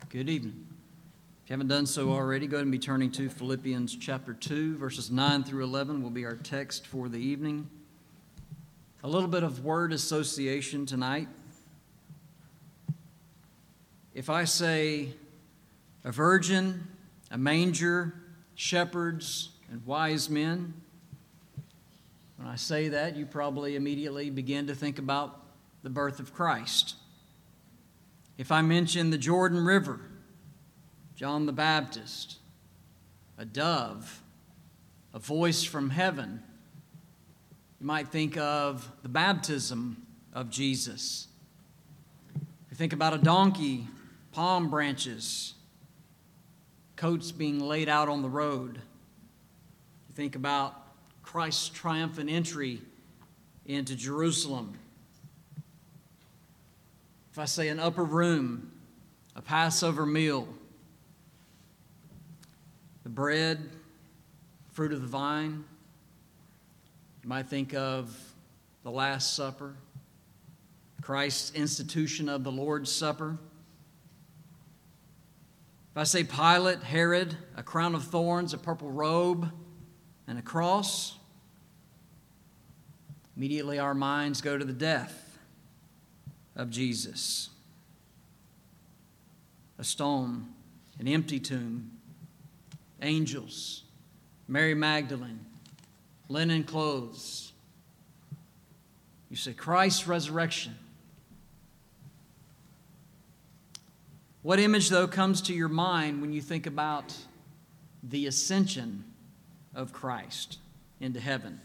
Good evening. If you haven't done so already, go ahead and be turning to Philippians chapter 2, verses 9 through 11 will be our text for the evening. A little bit of word association tonight. If I say a virgin, a manger, shepherds, and wise men, when I say that, you probably immediately begin to think about the birth of Christ. If I mention the Jordan River, John the Baptist, a dove, a voice from heaven, you might think of the baptism of Jesus. If you think about a donkey, palm branches, coats being laid out on the road. You think about Christ's triumphant entry into Jerusalem. If I say an upper room, a Passover meal, the bread, fruit of the vine, you might think of the Last Supper, Christ's institution of the Lord's Supper. If I say Pilate, Herod, a crown of thorns, a purple robe, and a cross, immediately our minds go to the death of Jesus. A stone, an empty tomb, angels, Mary Magdalene, linen clothes. You say Christ's resurrection. What image, though, comes to your mind when you think about the ascension of Christ into heaven?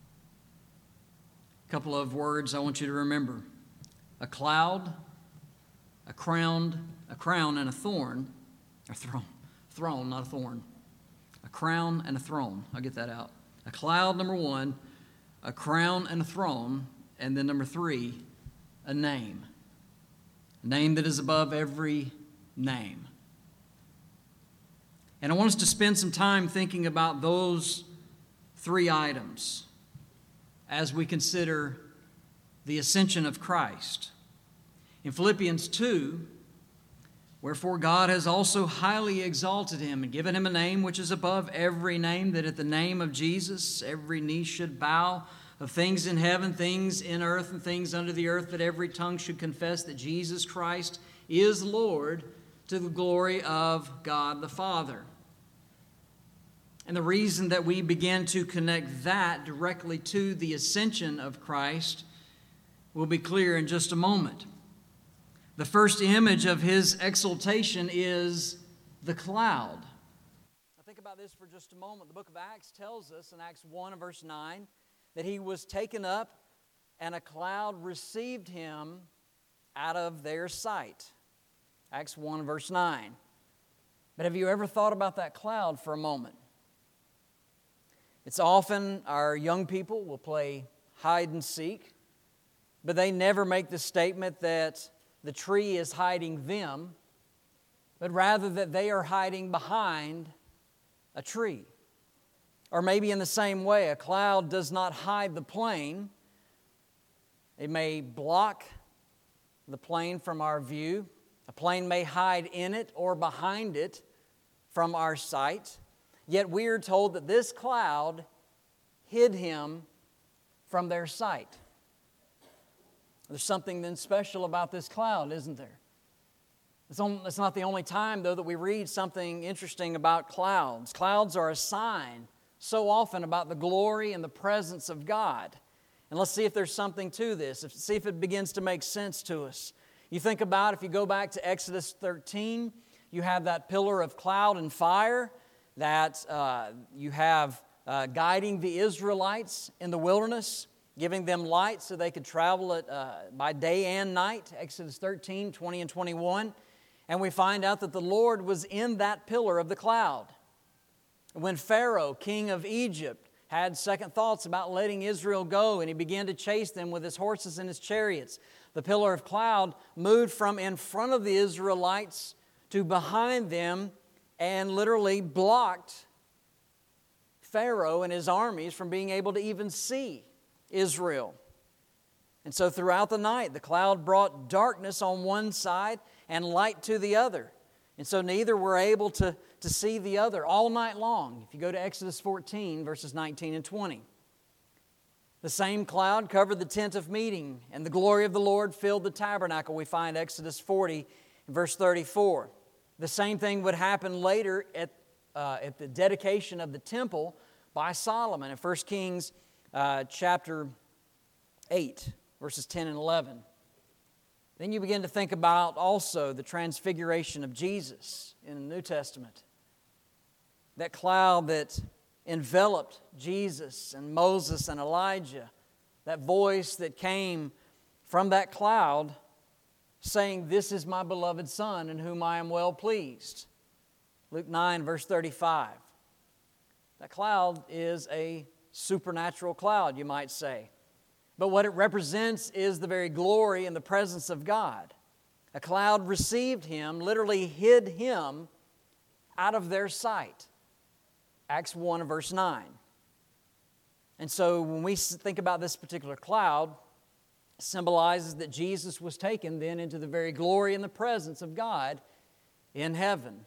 A couple of words I want you to remember. A cloud, a crown, and a thorn. A throne, not a thorn. A crown and a throne. I'll get that out. A cloud, number one. A crown and a throne. And then number three, a name. A name that is above every name. And I want us to spend some time thinking about those three items as we consider the ascension of Christ. In Philippians 2, wherefore God has also highly exalted him and given him a name which is above every name, that at the name of Jesus every knee should bow, of things in heaven, things in earth, and things under the earth, that every tongue should confess that Jesus Christ is Lord, to the glory of God the Father. And the reason that we begin to connect that directly to the ascension of Christ will be clear in just a moment. The first image of his exaltation is the cloud. Now think about this for just a moment. The book of Acts tells us in Acts 1 and verse 9 that he was taken up and a cloud received him out of their sight. Acts 1 verse 9. But have you ever thought about that cloud for a moment? It's often our young people will play hide and seek, but they never make the statement that the tree is hiding them, but rather that they are hiding behind a tree. Or maybe in the same way, a cloud does not hide the plane. It may block the plane from our view. A plane may hide in it or behind it from our sight. Yet we are told that this cloud hid him from their sight. There's something then special about this cloud, isn't there? It's not the only time, though, that we read something interesting about clouds. Clouds are a sign so often about the glory and the presence of God. And let's see if there's something to this. See if it begins to make sense to us. You think about, if you go back to Exodus 13, you have that pillar of cloud and fire that you have guiding the Israelites in the wilderness, giving them light so they could travel by day and night, Exodus 13, 20 and 21. And we find out that the Lord was in that pillar of the cloud. When Pharaoh, king of Egypt, had second thoughts about letting Israel go, and he began to chase them with his horses and his chariots, the pillar of cloud moved from in front of the Israelites to behind them and literally blocked Pharaoh and his armies from being able to even see Israel. And so throughout the night, the cloud brought darkness on one side and light to the other. And so neither were able to see the other all night long. If you go to Exodus 14, verses 19 and 20. The same cloud covered the tent of meeting, and the glory of the Lord filled the tabernacle. We find Exodus 40, verse 34. The same thing would happen later at the dedication of the temple by Solomon in 1 Kings chapter 8, verses 10 and 11. Then you begin to think about also the transfiguration of Jesus in the New Testament. That cloud that enveloped Jesus and Moses and Elijah. That voice that came from that cloud saying, "This is my beloved Son in whom I am well pleased." Luke 9, verse 35. That cloud is a supernatural cloud, you might say. But what it represents is the very glory and the presence of God. A cloud received Him, literally hid Him out of their sight. Acts 1 and verse 9. And so when we think about this particular cloud, it symbolizes that Jesus was taken then into the very glory and the presence of God in heaven.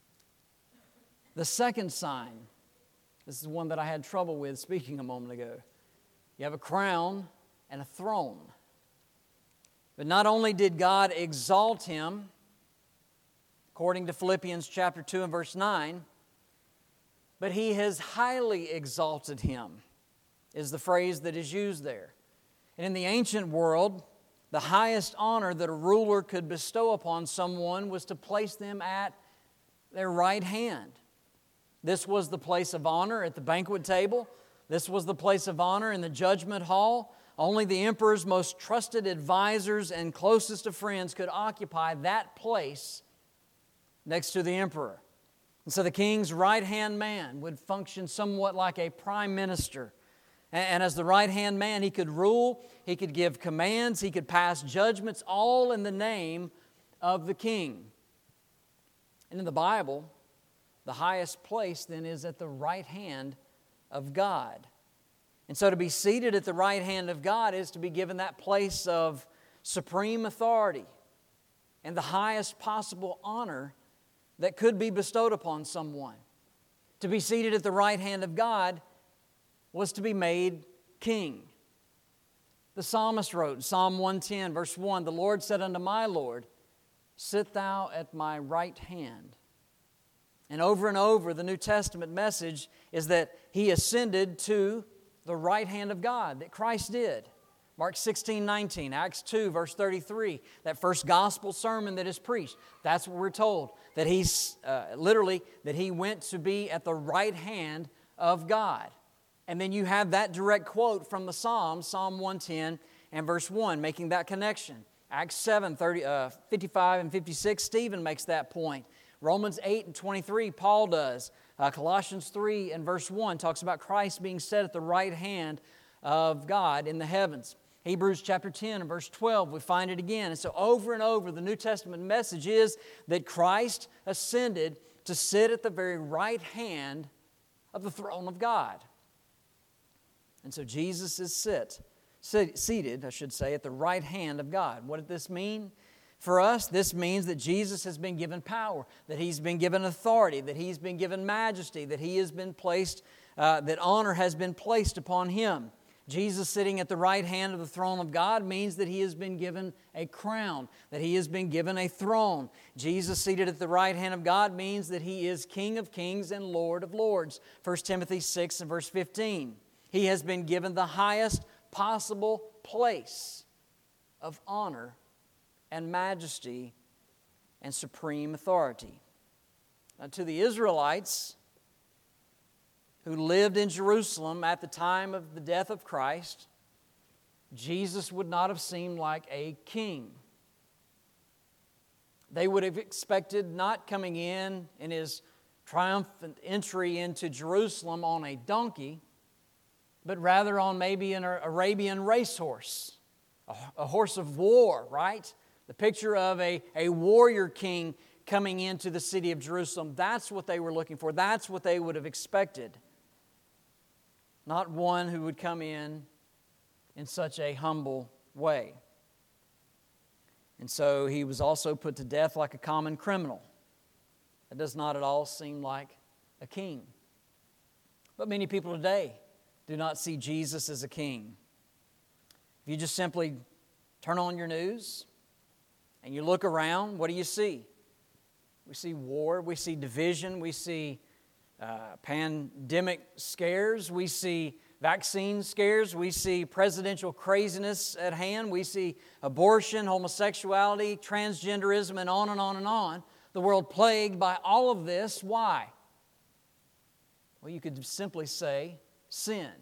The second sign, this is one that I had trouble with speaking a moment ago. You have a crown and a throne. But not only did God exalt Him, according to Philippians chapter 2 and verse 9, but He has highly exalted Him, is the phrase that is used there. And in the ancient world, the highest honor that a ruler could bestow upon someone was to place them at their right hand. This was the place of honor at the banquet table. This was the place of honor in the judgment hall. Only the emperor's most trusted advisors and closest of friends could occupy that place next to the emperor. And so the king's right-hand man would function somewhat like a prime minister. And as the right-hand man, he could rule, he could give commands, he could pass judgments, all in the name of the king. And in the Bible, the highest place then is at the right hand of God. And so to be seated at the right hand of God is to be given that place of supreme authority and the highest possible honor that could be bestowed upon someone. To be seated at the right hand of God was to be made king. The psalmist wrote in Psalm 110, verse 1, "The Lord said unto my Lord, Sit thou at my right hand." And over, the New Testament message is that He ascended to the right hand of God, that Christ did. Mark 16:19, Acts 2, verse 33, that first gospel sermon that is preached. That's what we're told, that He's literally, that He went to be at the right hand of God. And then you have that direct quote from the Psalms, Psalm 110 and verse 1, making that connection. Acts 7, 55 and 56, Stephen makes that point. Romans 8 and 23, Paul does. Colossians 3 and verse 1 talks about Christ being set at the right hand of God in the heavens. Hebrews chapter 10 and verse 12, we find it again. And so over, the New Testament message is that Christ ascended to sit at the very right hand of the throne of God. And so Jesus is seated, at the right hand of God. What did this mean? For us, this means that Jesus has been given power, that He's been given authority, that He's been given majesty, that He has been placed, that honor has been placed upon Him. Jesus sitting at the right hand of the throne of God means that He has been given a crown, that He has been given a throne. Jesus seated at the right hand of God means that He is King of kings and Lord of lords. 1 Timothy 6 and verse 15. He has been given the highest possible place of honor and majesty and supreme authority. Now, to the Israelites who lived in Jerusalem at the time of the death of Christ, Jesus would not have seemed like a king. They would have expected not coming in His triumphant entry into Jerusalem on a donkey, but rather on maybe an Arabian racehorse, a horse of war, right? The picture of a warrior king coming into the city of Jerusalem. That's what they were looking for. That's what they would have expected. Not one who would come in such a humble way. And so He was also put to death like a common criminal. That does not at all seem like a king. But many people today do not see Jesus as a king. If you just simply turn on your news and you look around, what do you see? We see war, we see division, we see pandemic scares, we see vaccine scares, we see presidential craziness at hand, we see abortion, homosexuality, transgenderism, and on and on and on. The world plagued by all of this. Why? Well, you could simply say sin.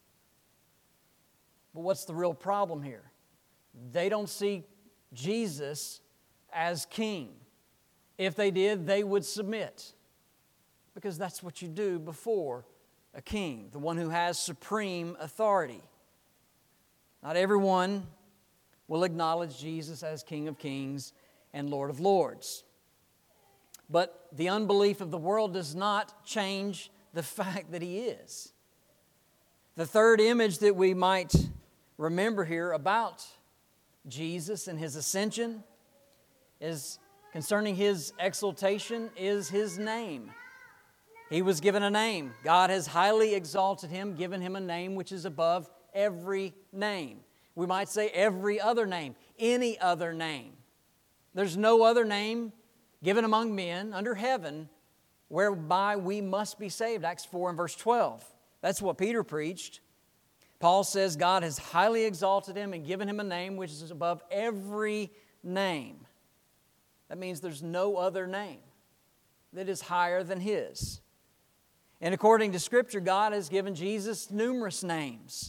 But what's the real problem here? They don't see Jesus as king. If they did, they would submit. Because that's what you do before a king, the one who has supreme authority. Not everyone will acknowledge Jesus as King of Kings and Lord of Lords. But the unbelief of the world does not change the fact that He is. The third image that we might remember here about Jesus and His ascension is concerning His exaltation is His name. He was given a name. God has highly exalted Him, given Him a name which is above every name. We might say every other name, any other name. There's no other name given among men under heaven whereby we must be saved. Acts 4 and verse 12. That's what Peter preached. Paul says God has highly exalted Him and given Him a name which is above every name. That means there's no other name that is higher than His. And according to Scripture, God has given Jesus numerous names.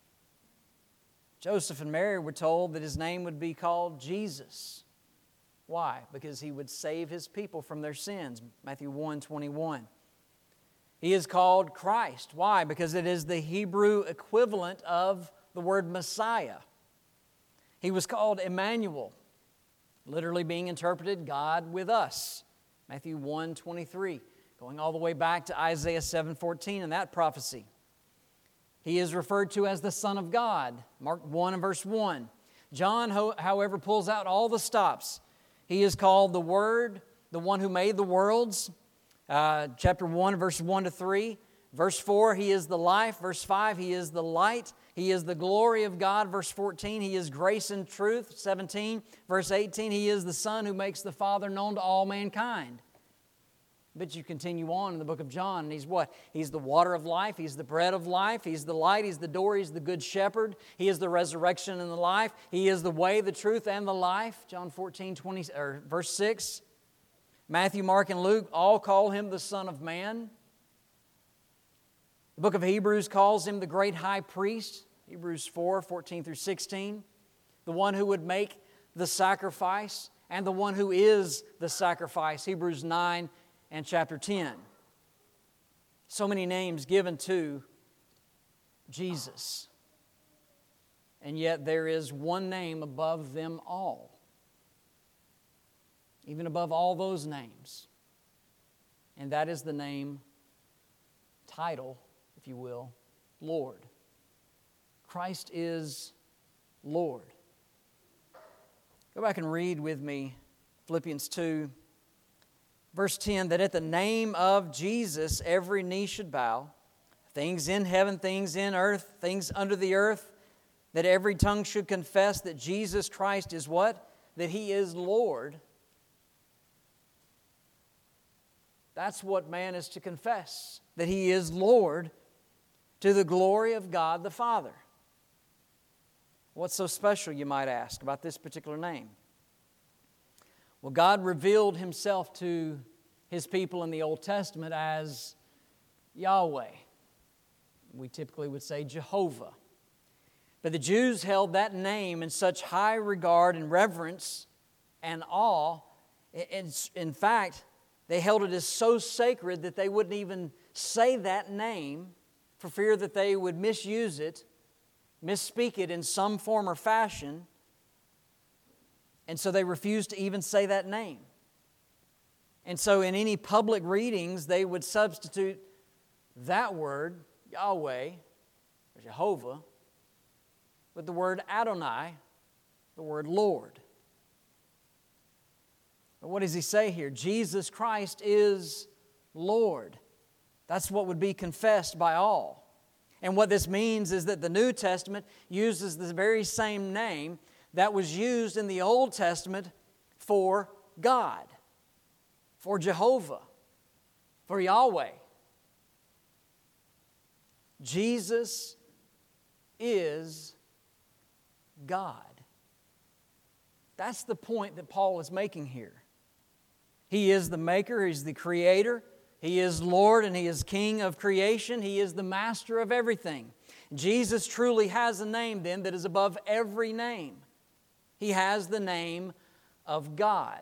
Joseph and Mary were told that His name would be called Jesus. Why? Because He would save His people from their sins. Matthew 1:21. He is called Christ. Why? Because it is the Hebrew equivalent of the word Messiah. He was called Emmanuel, literally being interpreted God with us. Matthew 1:23. Going all the way back to Isaiah 7:14 and that prophecy. He is referred to as the Son of God. Mark 1 and verse 1. John, however, pulls out all the stops. He is called the Word, the one who made the worlds. Chapter 1, verse 1 to 3. Verse 4, He is the life. Verse 5, He is the light. He is the glory of God. Verse 14, He is grace and truth. 17, verse 18, He is the Son who makes the Father known to all mankind. But you continue on in the book of John, and He's what? He's the water of life. He's the bread of life. He's the light. He's the door. He's the good shepherd. He is the resurrection and the life. He is the way, the truth, and the life. John 14, verse 6. Matthew, Mark, and Luke all call Him the Son of Man. The book of Hebrews calls Him the great high priest. Hebrews 4, 14 through 16. The one who would make the sacrifice and the one who is the sacrifice. Hebrews 9 and chapter 10. So many names given to Jesus. And yet there is one name above them all. Even above all those names. And that is the name, title, if you will, Lord. Christ is Lord. Go back and read with me Philippians 2. Verse 10, that at the name of Jesus every knee should bow, things in heaven, things in earth, things under the earth, that every tongue should confess that Jesus Christ is what? That He is Lord. That's what man is to confess, that He is Lord to the glory of God the Father. What's so special, you might ask, about this particular name? Well, God revealed Himself to His people in the Old Testament as Yahweh. We typically would say Jehovah. But the Jews held that name in such high regard and reverence and awe. In fact, they held it as so sacred that they wouldn't even say that name for fear that they would misuse it, misspeak it in some form or fashion. And so they refused to even say that name. And so in any public readings, they would substitute that word, Yahweh, or Jehovah, with the word Adonai, the word Lord. But what does he say here? Jesus Christ is Lord. That's what would be confessed by all. And what this means is that the New Testament uses the very same name that was used in the Old Testament for God, for Jehovah, for Yahweh. Jesus is God. That's the point that Paul is making here. He is the maker, He's the creator, He is Lord, and He is King of creation. He is the master of everything. Jesus truly has a name then that is above every name. He has the name of God.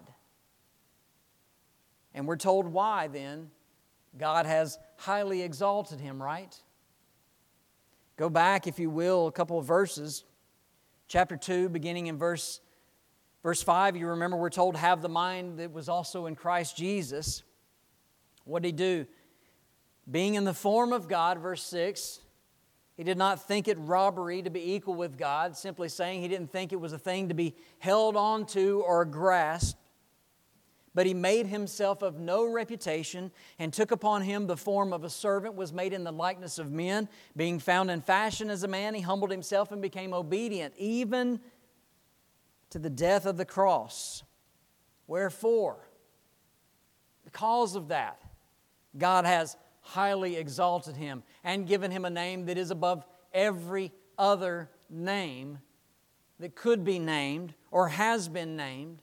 And we're told why then. God has highly exalted Him, right? Go back, if you will, a couple of verses. Chapter 2, beginning in verse 5, you remember we're told, have the mind that was also in Christ Jesus. What did He do? Being in the form of God, verse 6, He did not think it robbery to be equal with God, simply saying He didn't think it was a thing to be held on to or grasped. But He made Himself of no reputation and took upon Him the form of a servant, was made in the likeness of men. Being found in fashion as a man, He humbled Himself and became obedient, even to the death of the cross. Wherefore? Because of that, God has highly exalted Him and given Him a name that is above every other name that could be named or has been named.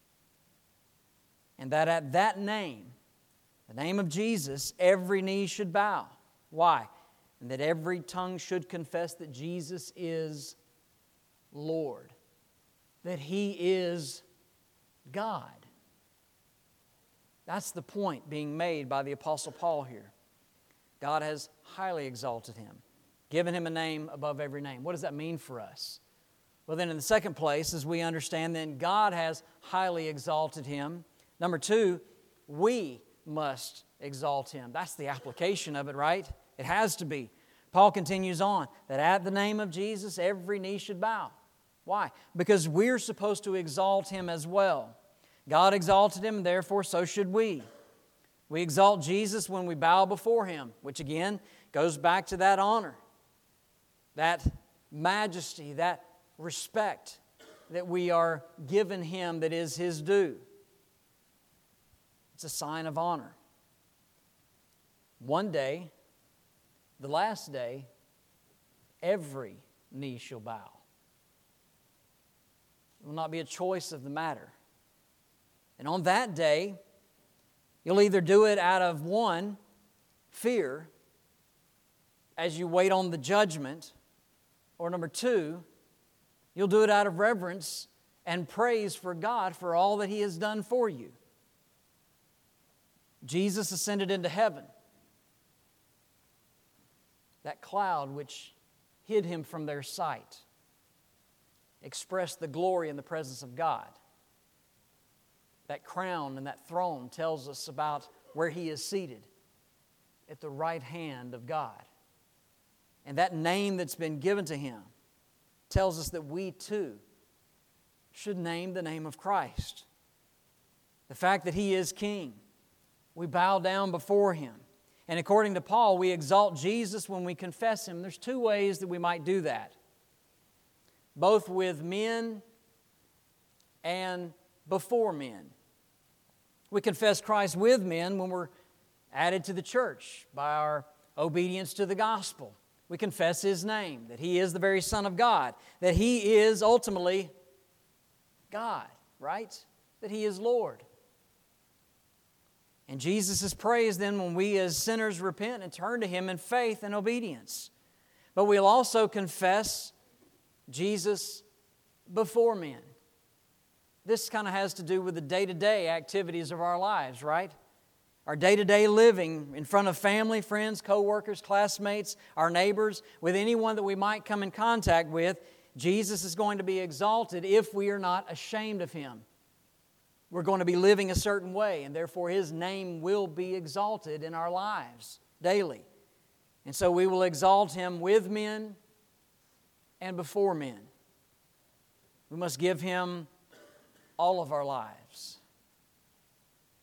And that at that name, the name of Jesus, every knee should bow. Why? And that every tongue should confess that Jesus is Lord. That He is God. That's the point being made by the Apostle Paul here. God has highly exalted Him, given Him a name above every name. What does that mean for us? Well, then in the second place, as we understand, then God has highly exalted Him. Number two, we must exalt Him. That's the application of it, right? It has to be. Paul continues on, that at the name of Jesus, every knee should bow. Why? Because we're supposed to exalt Him as well. God exalted Him, and therefore so should we. We exalt Jesus when we bow before Him, which again goes back to that honor, that majesty, that respect that we are given Him that is His due. It's a sign of honor. One day, the last day, every knee shall bow. It will not be a choice of the matter. And on that day, you'll either do it out of one, fear, as you wait on the judgment, or number two, you'll do it out of reverence and praise for God for all that He has done for you. Jesus ascended into heaven. That cloud which hid Him from their sight expressed the glory and the presence of God. That crown and that throne tells us about where He is seated at the right hand of God. And that name that's been given to Him tells us that we too should name the name of Christ. The fact that He is King. We bow down before Him. And according to Paul, we exalt Jesus when we confess Him. There's two ways that we might do that. Both with men and before men. We confess Christ with men when we're added to the church by our obedience to the gospel. We confess His name, that He is the very Son of God, that He is ultimately God, right? That He is Lord. And Jesus is praised then when we as sinners repent and turn to Him in faith and obedience. But we'll also confess Jesus before men. This kind of has to do with the day-to-day activities of our lives, right? Our day-to-day living in front of family, friends, co-workers, classmates, our neighbors, with anyone that we might come in contact with, Jesus is going to be exalted if we are not ashamed of Him. We're going to be living a certain way, and therefore His name will be exalted in our lives daily. And so we will exalt Him with men and before men. We must give Him all of our lives.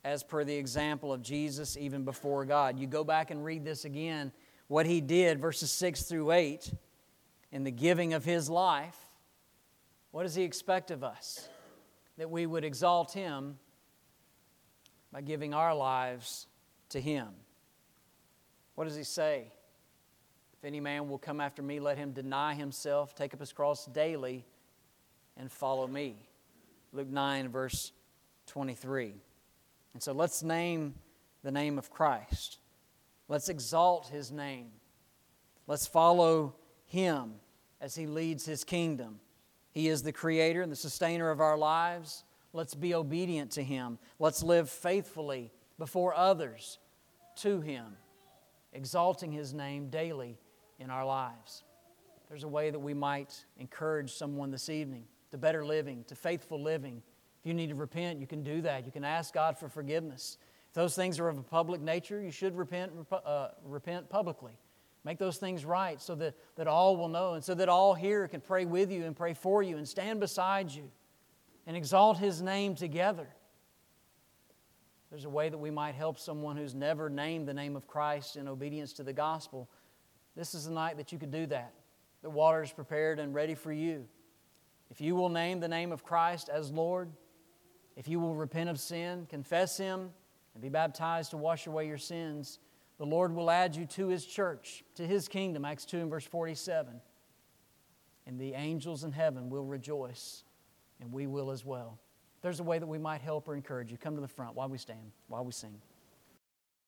as per the example of Jesus even before God. You go back and read this again, what He did, verses 6 through 8, in the giving of His life. What does He expect of us? That we would exalt Him by giving our lives to Him. What does He say? If any man will come after me, let him deny himself, take up his cross daily, and follow me. Luke 9, verse 23. And so let's name the name of Christ. Let's exalt His name. Let's follow Him as He leads His kingdom. He is the Creator and the sustainer of our lives. Let's be obedient to Him. Let's live faithfully before others to Him, exalting His name daily in our lives. There's a way that we might encourage someone this evening to better living, to faithful living. If you need to repent, you can do that. You can ask God for forgiveness. If those things are of a public nature, you should repent publicly. Make those things right so that all will know, and so that all here can pray with you and pray for you and stand beside you and exalt His name together. There's a way that we might help someone who's never named the name of Christ in obedience to the gospel. This is the night that you could do that. The water is prepared and ready for you. If you will name the name of Christ as Lord, if you will repent of sin, confess Him, and be baptized to wash away your sins, the Lord will add you to His church, to His kingdom, Acts 2 and verse 47. And the angels in heaven will rejoice, and we will as well. If there's a way that we might help or encourage you, come to the front while we stand, while we sing.